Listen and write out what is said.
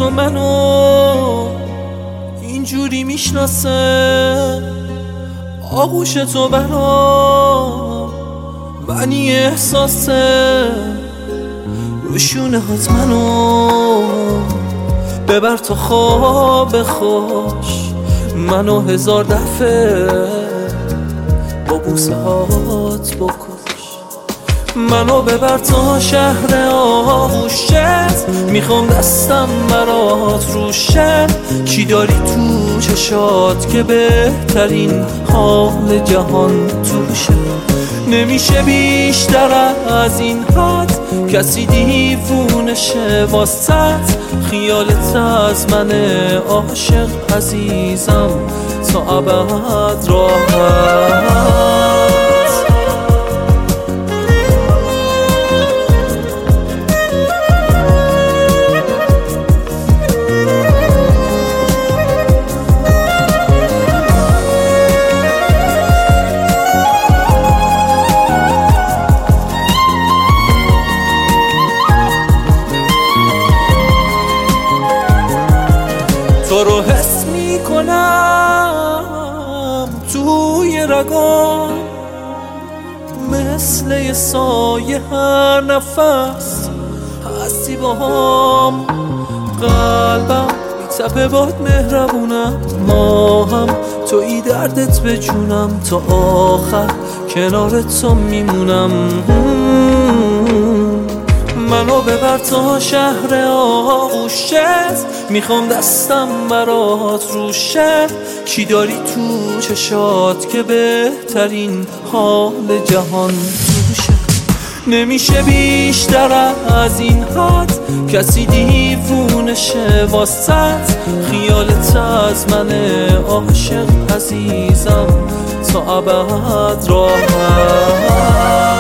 تو منو اینجوری میشناسه، آغوش تو برام معنی احساسه، روشونه هات منو ببر تو خواب خوش، منو 1000 دفعه با بوسه هات بکش. منو ببر تا شهر آغوشت، میخوام دستم برات روشه، چی داری تو چشات که بهترین حال جهان توشه. نمیشه بیشتر از این حد، کسی دیوونه شه واسط، خیالت از من عاشق عزیزم تا ابد راحت. تو رو حس میکنم توی رگام، مثل یه سایه هر نفس هستی با هم. قلبم میتپه باد مهربونم، ما هم توی دردت به جونم، تا آخر کنار تو میمونم. منو ببر تا شهر آغوشت، میخوام دستم برات روشه، چی داری تو چشات که بهترین حال جهان توشه. نمیشه بیشتر از این حد، کسی دیوونه شه واسط، خیالت از من عاشق عزیزم تا ابد راحت.